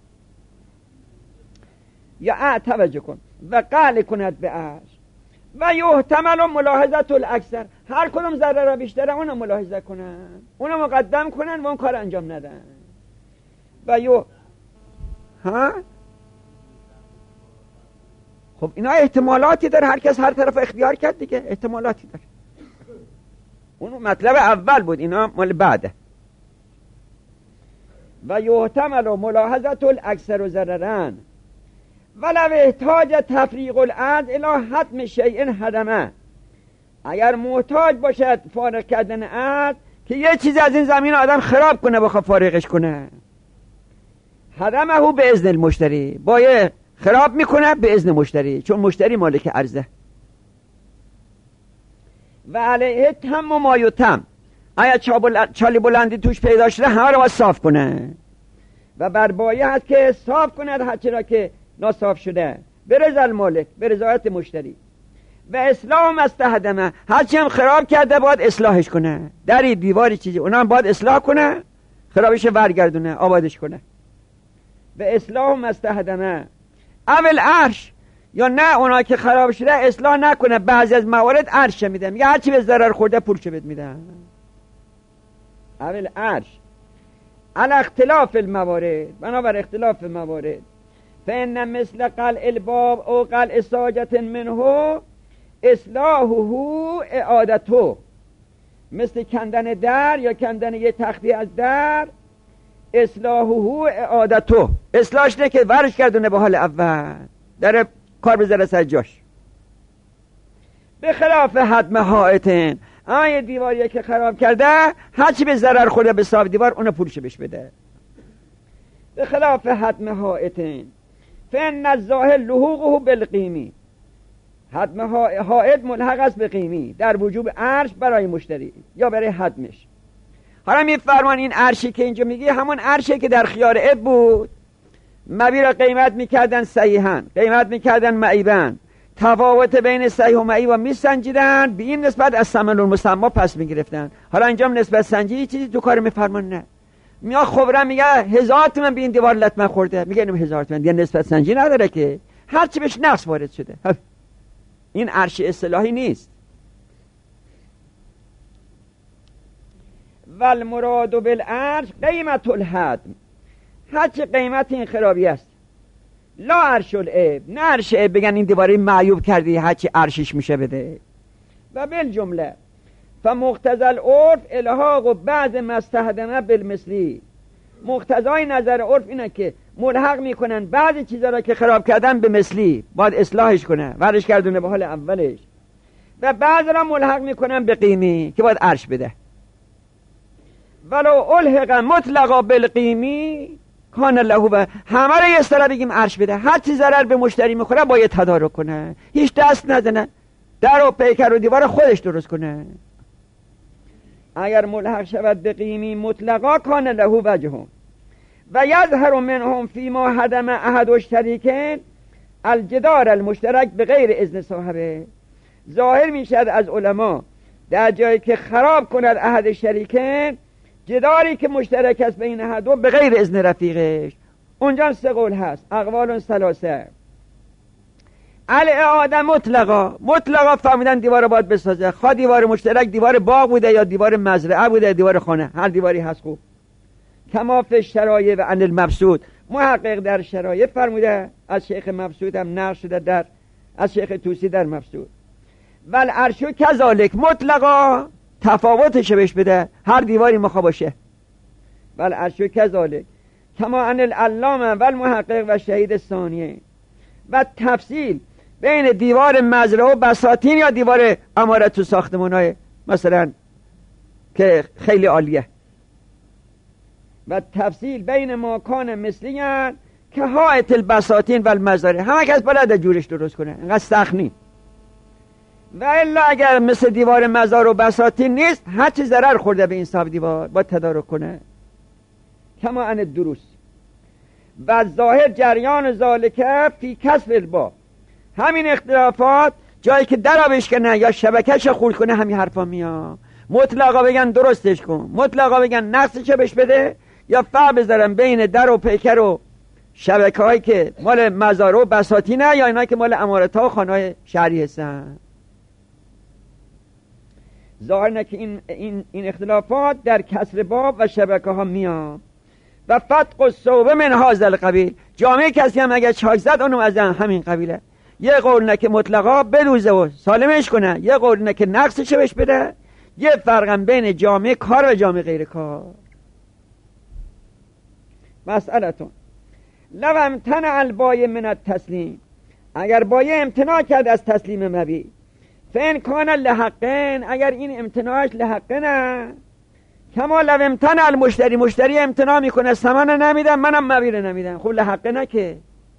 یا توجه کن و قلع کند به اش. و یحتمل ملاحظت الاکثر، هر کدوم ضرر را بیشتره اونو ملاحظه کنن، اونو مقدم کنن و اون کار انجام ندن. و خب اینا احتمالاتی داره، هر کس هر طرف اختیار کرد دیگه، احتمالاتی داره. اون مطلب اول بود، اینا مال بعده. و یحتمل ملاحظت الاکثر ضررن ولو احتاج تفریق الارض الی حتم شیء هدمه. اگر محتاج باشد فارغ کردن ارض که یه چیز از این زمین آدم خراب کنه بخواد فارغش کنه، هدمه به اذن المشتری، باید خراب میکنه به اذن مشتری، چون مشتری مالک ارزه. و علیه تم و مایوتم، اگر چالی بلندی توش پیدا شده همه رو باید صاف کنه. و بر بایه هست که صاف کند هرچی را که ناصاف شده به رضا المالک، به رضایت مشتری. و اصلاح مستهدمه، هرچی هم خراب کرده باید اصلاحش کنه، دری دیواری چیزی اونا هم باید اصلاح کنه، خرابش برگردونه، آبادش کنه. و اصلاح مستهدمه اول عرش، یا نه اونا که خراب شده اصلاح نکنه، بعضی از موارد عرش میده، میگه هرچی به ضرر خورده پولش بهت میدن. اول عرش علی اختلاف الموارد، بنابر اختلاف موارد. فإن مثل قلع الباب او قلع ساجت منه اصلاحه اعادته، مثل کندن در یا کندن یه تختی از در، اصلاحه اعادته، اصلاحش نه که ورش گردونه به حال اول، در کار بذاره سر جاش. به خلاف هدم حائطن، اما یه دیواریه که خراب کرده هرچی به ضرر خورده به صاحب دیوار اونو پولش بهش بده. به خلاف هدم حائطن فإن الظاهر لحوقه بالقیمی، هدم حائط ملحق است به قیمی، در وجوب عرش برای مشتری یا برای هدمش. حالا میفرمان این عرشی که اینجا میگی همون عرشی که در خیار اب بود، مبی را قیمت میکردن صحیحاً، قیمت میکردن معیباً، تفاوت بین صحیح و معیب میسنجیدن، به این نسبت از ثمن المسما پس میگرفتن. حالا انجام نسبت سنجی چیزی تو کار میفرمان نه. میاد خبره میگه 1000 تومن به این دیوار لطمه خورده، میگه اینم 1000 تومن، دیگه نسبت سنجی نداره که، هر چی بهش نقص وارد شده. این عرش اصطلاحی نیست. والمراد بالعرش قیمت الهدم، هر چه قیمت این خرابی است. لا عرش العیب، نه عرش عیب بگن این دیواره معیوب کردی هر چی عرشش میشه بده. و بالجمله فمقتضى العرف الحاق بعض ما استهدم بالمثلی، مقتضای نظر عرف اینه که ملحق میکنن بعضی چیزا را که خراب کردن به مثلی، باید اصلاحش کنه، ورش گردونه به حال اولش، و بعضی را ملحق میکنن به قیمی که باید عرش بده. ولو الحق مطلقا بالقیمی کان له، و همه را یه سره بگیم عرش بده، هر چی ضرر به مشتری میخوره باید تدارک کنه، هیچ دست نزنه، در و پیکر و دیوار خودش درست کنه. اگر ملحق شود به قیمی مطلقا کان له وجههم و یظهر منهم فیما هدم احد الشریکین الجدار المشترک به غیر اذن صاحبه، ظاهر میشد از علما در جایی که خراب کند احد شریکین جداری که مشترک است بین هر دو به غیر اذن رفیقش، اونجا 3 قول هست، اقوال ثلاثه. الاعاده مطلقا فهمیدن دیوار باید بسازه، خواه دیوار مشترک دیوار باغ بوده یا دیوار مزرعه بوده دیوار خانه، هر دیواری هست. خوب کما فی الشرایع و عن المبسوط، محقق در شرایع فرموده، از شیخ مبسوط هم نقل شده در از شیخ توسی در مبسوط. ول عرشو کذالک مطلقا تفاوتش بهش بده، هر دیواری مخا باشه. ول عرشو کذالک کما عن العلامه و المحقق و شهید ثانیه، و تفصیل بین دیوار مزرعه و بساتین یا دیوار عمارت تو ساختمان‌های مثلا که خیلی عالیه، و تفصیل بین ماکان مثلیان که حائط البساتین و المزارع، همه کس بلده جورش درست کنه، اینقدر سخت نیست. و الا اگر مثل دیوار مزار و بساتین نیست، هر چی ضرر خورده به این صاحب دیوار باید تدارک کنه. کما عن الدروس و ظاهر جریان ذالکه فی کسب الباب، همین اختلافات جایی که در بشکنه یا شبکهش خورد کنه همین حرفا میاد. مطلقا بگن درستش کن، مطلقا بگن نقصش بهش بده، یا فرق بذارن بین در و پیکر و شبکه هایی که مال مزار و بساتینه یا اینا که مال عمارت ها و خانه های شهری هستن. ظاهر نه که این اختلافات در کسر باب و شبکه ها میاد. و فتق الثوب من هذا القبیل، جامعه کسی هم اگر چاک زد اونم از همین قبیله. یه قول نه که مطلقا بدوزه و سالمش کنه، یه قول نه که نقصش بهش بده. یه فرقم بین جامعه کار و جامعه غیر کار. مسئلتون لو امتنع البای من التسلیم، اگر بایه امتناع کرد از تسلیم مبیع، فین کان لحقن، اگر این امتناعش لحقنه، کما لو امتنع المشتری، مشتری امتناع میکنه ثمن نمیدم منم مبیع نمیدم، خب لحقنه که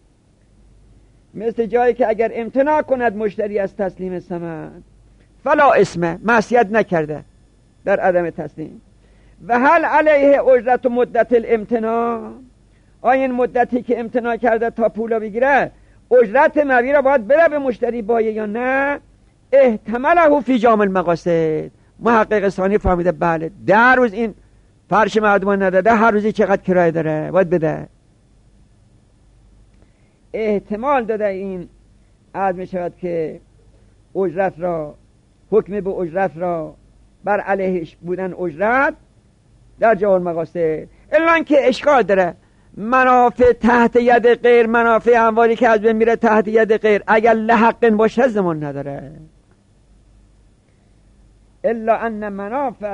مثل جایی که اگر امتناع کند مشتری از تسلیم ثمن فلا اسمه، معصیت نکرده در عدم تسلیم. و هل علیه اجرت و مدت الامتناع، آیا این مدتی که امتناع کرده تا پولا بگیره اجرت مبیع را باید بره به مشتری بایه یا نه؟ احتمله فی جامع المقاصد، محقق ثانی فهمیده بله 10 روز این فرش مردمان نداده، هر روزی چقدر کرایه داره باید بده. احتمال داده این عدم شود که اجرت را، حکم به اجرت را بر علیهش بودن اجرت در جامع المقاصد، الا که اشکال داره منافع تحت ید غیر، منافع اموالی که از بین میره تحت ید غیر اگر لحقن باشه زمان نداره. الا ان منافع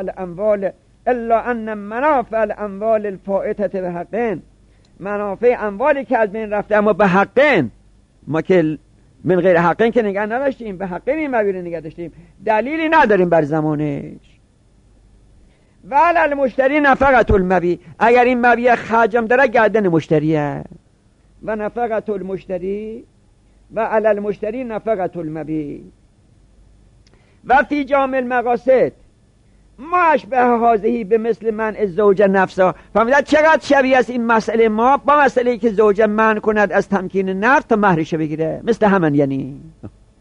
الاموال الفائته به حقن، منافع اموالی که از بین رفته اما به حقن، ما که من غیر حقن که نگه نداشتیم، به حقن این مبیع نگه داشتیم، دلیلی نداریم بر زمانش. و علی المشتری نفقت المبیع، اگر این مبیع خرجم داره گردن مشتریه. و نفقت المشتری و علی المشتری نفقت المبیع. و فی جامع المقاصد ما اشبه هذه به مثل منع زوجه نفسا، فهمیدید چقدر شبیه است این مسئله ما با مسئله که زوجه منع کند از تمکین نفس تا مهرش بگیره، مثل همن. یعنی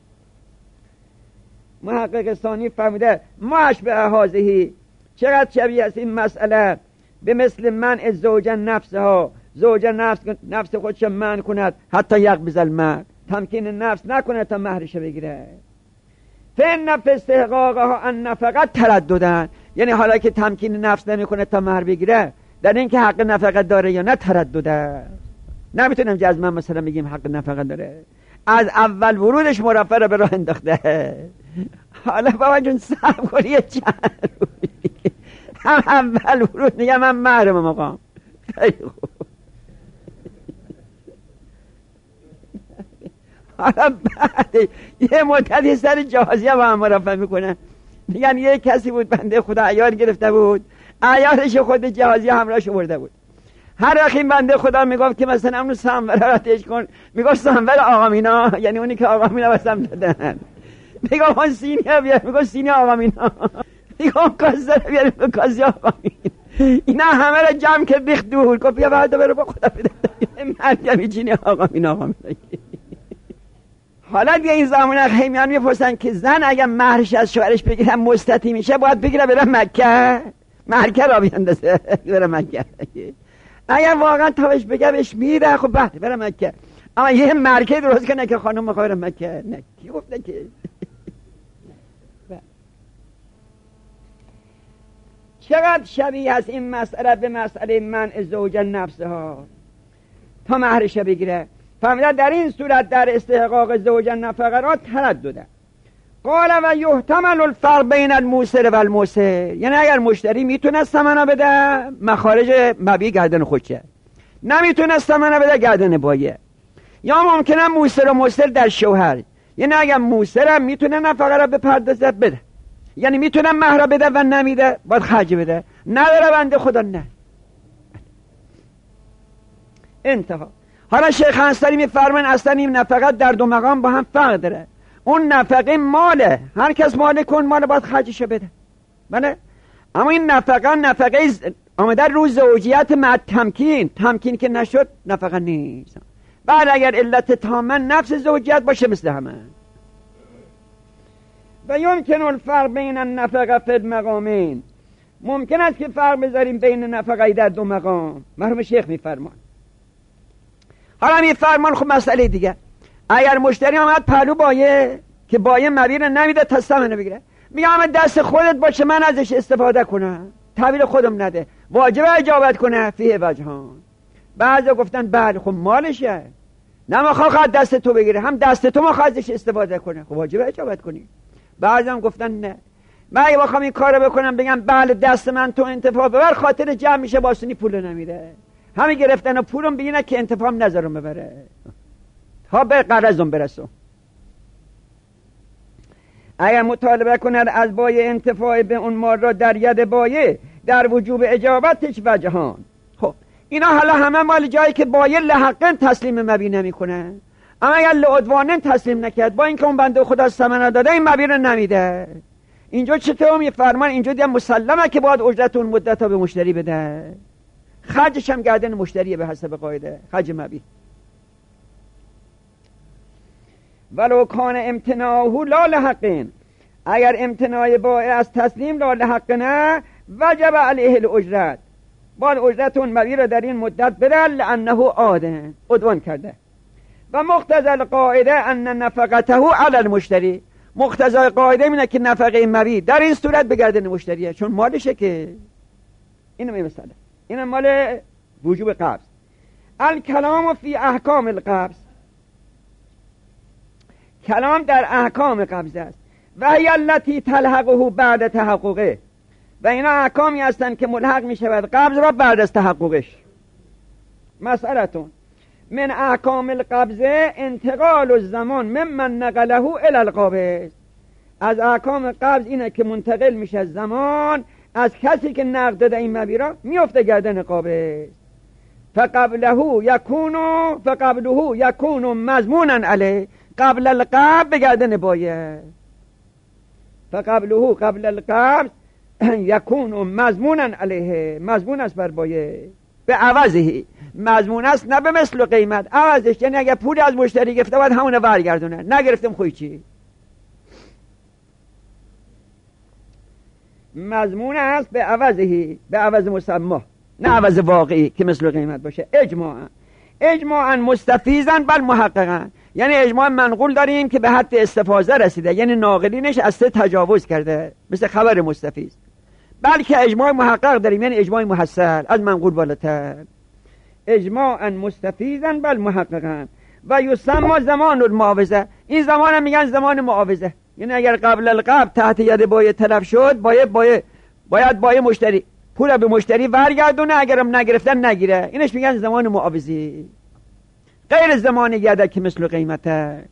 محقق ثانی فرموده ما اشبه هذه، چقدر شبیه است این مسئله به مثل منع زوجه نفسها، زوجه نفس خودش منع کند حتی یقبض المهر، تمکین نفس نکنه تا مهرش بگیره. فإن فی استحقاقها ان فقط ترددن، یعنی حالا که تمکین نفس نمیکنه تا مهر بگیره، در این که حق نفقت داره یا نه تردده. نمیتونم جزما مثلا بگیم حق نفقت داره، از اول ورودش مرفع رو به راه انداخته. حالا بابا جون صبر کنی چند روزی، هم اول ورود میگم من محرم مقام. خیلی خوب. حالا بعد یه مدتی سر جهازیه با هم مرفع میکنن، میگن یه کسی بود بنده خدا عیار گرفته بود، عیارش خود جهازیه همراهش برده بود. هر وقت این بنده خدا میگفت که مثلا اونو سنبره را تش کن، میگفت سنبره آقا مینا، یعنی اونی که آقا مینا بسم دادن. میگفت اون سینی ها بیار، میگفت سینی آقا مینا. میگفت کاسه را بیار، میگفت کاسه آقا مینا. اینا همه را جمع کرد ریخت دور، گفت بیا بعد برو با خدا بده مرگمی چینی آقا مینا آقا مینا. حالا دیگه این زمانه خیمیان میپرسن که زن اگر مهرش از شوهرش بگیره مستطیع میشه، باید بگیره بره مکه، مکه را بیاندازه بره مکه. اگر واقعا تابش بگه بهش میره، خب بعد بره مکه. اما یه مرکه درست کنه که خانم میخواد بره مکه، نه کی گفته که. چقدر شبیه هست این مسئله به مسئله منع زوجه نفسها تا مهرش بگیره. فهمیدن در این صورت در استحقاق زوجه نفقه را تردده. قال و یحتمل الفرق بین الموسر و الموسر، یعنی اگر مشتری میتونه ثمنه بده، مخارج مبیع گردن خودشه، نمیتونه ثمنه بده گردن بایه. یا ممکنه موسر و موسر در شوهر، یعنی اگر موسرم میتونه نفقه را بپردازه بده، یعنی میتونه مهر بده و نمیده باید خرج بده، نداره بنده خدا نه. انتها. حالا شیخ انصاری میفرمایند اصلا این نفقه در دو مقام با هم فرق داره. اون نفقه ماله، هر کس مالک اون مال باید خرجشو بده، بله. اما این نفقه آمده روز زوجیت مع تمکین که نشد نفقه نیست. بعد اگر علت تامه نفس زوجیت باشه مثل همه. و یمکن الفرق بین النفقه فی المقامین، ممکن است که فرق بذاریم بین نفقه در دو مقام. مرحوم شیخ میفرمان. حالا میفرمان خب مسئله دیگه، اگر مشتری آمد پهلو بایه که بایه مبیر نمیده تا ثمنه بگیره، میگم دست خودت باشه من ازش استفاده کنم، تحویل خودم نده، واجب اجابت کنه. فیه وجهان. بعضی گفتن بله خب مالشه، نمیخواد دست تو بگیره، هم دست تو میخواد ازش استفاده کنه، خب واجب اجابت کنی. بعضی هم گفتن نه، من اگه بخوام این کارو بکنم بگم بله دست من تو انتفاع ببر، خاطر جمع میشه باسونی پول نمیده، همین گرفتن و پولم بگینه که انتفاع نذارم ببره تا به قرضم برسم. اگر مطالبه کند از بایه انتفاع به اون مال را در ید بایه، در وجوب اجابتش وجهان. خب اینا حالا همه مال جایی که بایه لحقاً تسلیم مبی نمیکنه، اما اگر لعدوانه تسلیم نکرد، با اینکه اون بنده خدا ثمن داده این مبی رو نمیده، اینجا چطور میفرمان؟ اینجا دیگه مسلمه که باید اجرت اون مدت ها به مشتری بده، خرجش هم گردن مشتریه به حسب قاعده خرج مبی. ولو کان امتناعه لا لحقین، اگر امتناع بایع از تسلیم لا لحق نه، وجب علیه الاجرت، باید اجرت اون مبی را در این مدت بده، لانه عدوان کرده. و مقتضی القاعده ان نفقته علی المشتری، مقتضی قاعده اینه که نفقه مبی در این صورت به گردن مشتریه، چون مالشه که. اینو می‌مثله، این مال وجوب قبض. الکلام فی احکام القبض، کلام در احکام قبض است. و هی التی تلحقه بعد تحققه، و اینا احکامی هستند که ملحق می شود قبض را بعد از تحققش. مسئلتون من احکام القبض انتقال الزمان ممن نقله الی القابض، از احکام قبض اینه که منتقل میشه زمان از کسی که نقد داده این مبی را میفته گردن قابض. فقبله یکون مضمونا علیه، قبل القبض به گردن بایه. فقبله قبل القبض یکون مضمونا علیه، مضمون است بر بایه، به عوضه، مضمون است نه به مثل قیمت، عوضش، یعنی اگه پول از مشتری گرفته باید همونه برگردونه، نگرفتم خوی چی. مضمون است به عوض مسما، نه عوض واقعی که مثل قیمت باشه. اجماعا مستفیضا بل محققا، یعنی اجماع منقول داریم که به حد استفاضه رسیده، یعنی ناقلینش از سه تجاوز کرده مثل خبر مستفیض. بلکه اجماع محقق داریم، یعنی اجماع محصل از منقول بالاتر. اجماعا مستفیضا بل محققا و یسمى زمان المعاوضه، این زمان هم میگن زمان معاوضه، یعنی اگر قبل القبض تحت ید بایع تلف شد باید بایع مشتری پول به مشتری برگردونه، اگرم نگرفتن نگیره، اینش میگن زمان معاوضی، غیر زمان یده که مثل قیمته.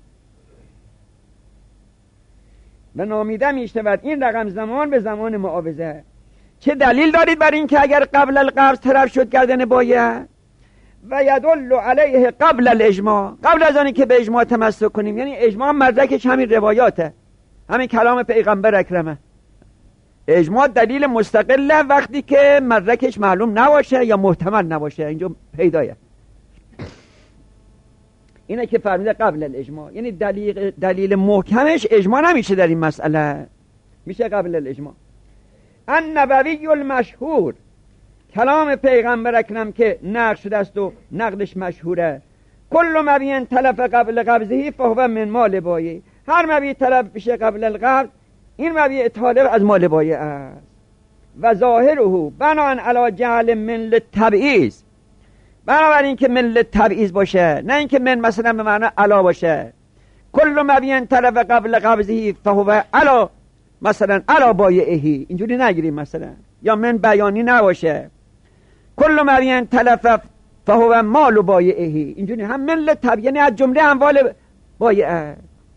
و نامیده میشود این رقم زمان به زمان معاوضه. چه دلیل دارید بر این که اگر قبل القبض تلف شد گردن بایع؟ و یدل علیه قبل الاجماع، قبل از آنی که به اجماع تمسک کنیم، یعنی اجماع مدرکش همین روایاته، همین کلام پیغمبر اکرمه. اجماع دلیل مستقله وقتی که مدرکش معلوم نباشه یا محتمل نباشه، اینجا پیدایه. اینه که فرمیده قبل الاجماع، یعنی دلیل محکمش اجماع نمیشه در این مسئله، میشه قبل الاجماع. النبوی المشهور، کلام پیغمبر اکرم که نقل شده است و نقلش مشهوره. کل مبی تلف قبل قبضه فهو من مال بایع، هر مبی تلف بشه قبل القبض این مبی طالب از مال بایع است. و ظاهره بنان علی جعل من للتبعیض، بنابراین که من للتبعیض باشه، نه اینکه من مثلا به معنی علا باشه. کل مبی تلف قبل قبضه فهو علا، مثلا علا بایعه، اینجوری نگیریم مثلا، یا من بیانی نباشه. کل مبی تلف فهو مال بایعه، اینجوری هم من للتبعیض، یعنی از جمله اموال بایعه.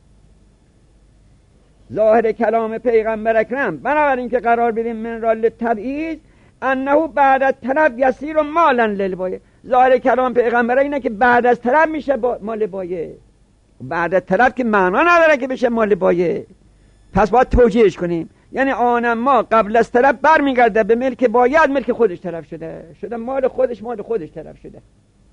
ظاهر کلام پیغمبر اکرم بنابراین که قرار بدیم من را للتبعیض انه بعد از طلب یسیر مالا للبایع. ظاهر کلام پیغمبر اینه که بعد از طلب میشه مال بایع، بعد از طلب که معنا نداره که بشه مال بایع، پس باید توجیهش کنیم. یعنی آن ما قبل از طلب برمیگرده به ملک بایع، ملک خودش طلب شده مال خودش طلب شده.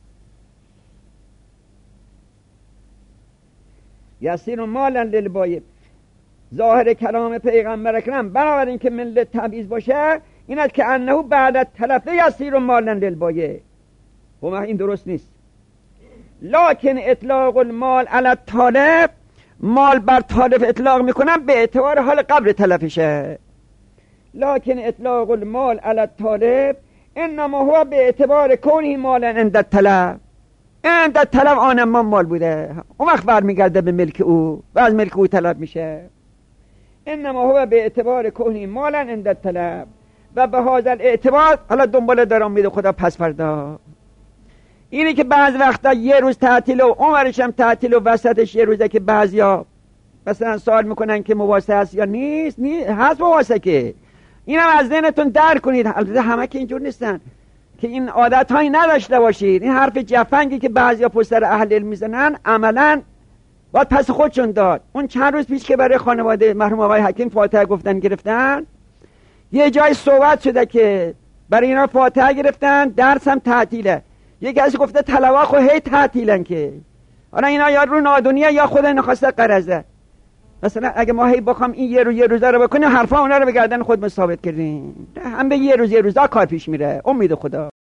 یسیر مالا للبایع. ظاهر کلام پیغمبر اکرم بنابراین که من تبعیض باشه این است که انه بعد از تلف یسیر مالا للبایع. این درست نیست. لکن اطلاق المال علی الطالب، مال بر طالب اطلاق میکنن به اعتبار حال قبل تلفشه. لکن اطلاق المال علی الطالب انما هو به اعتبار کونه مالا عند الطلب، عند الطلب آن ما مال بوده، اون وقت برمیگرده به ملک او و از ملک او طلب میشه. انما هو به اعتبار کونه مالا عند الطلب و به هذا الاعتبار. حالا دنبال دارم میده خدا پس فردا. اینی که بعض وقتا یه روز تعطیل و عمرش هم تعطیل و وسطش یه روزه که بعضیا مثلا سوال میکنن که مواسه هست یا نیست. هست مواسه، که اینم از ذهنتون درک کنید. البته همه که اینجور نیستن که این عادت هایی نداشته باشید. این حرف جفنگی که بعضیا پشت سر اهل علم میزنن عملا باید پس خودشون داد. اون چند روز پیش که برای خانواده مرحوم آقای حکیم فاتحه گرفتن یه جای صحبت شده که برای اینا فاتحه گرفتن، درس هم تعطیله. یه کسی گفته طلبا خو هی تعطیلن، که حالا اینا یا رو نادونیه یا خود نخواسته قرضه. مثلا اگه ما هی بخوام این یه روزه رو بکنیم حرفا اونا رو به گردن خود ثابت کردیم، هم به یه روزا کار پیش میره. امید خدا.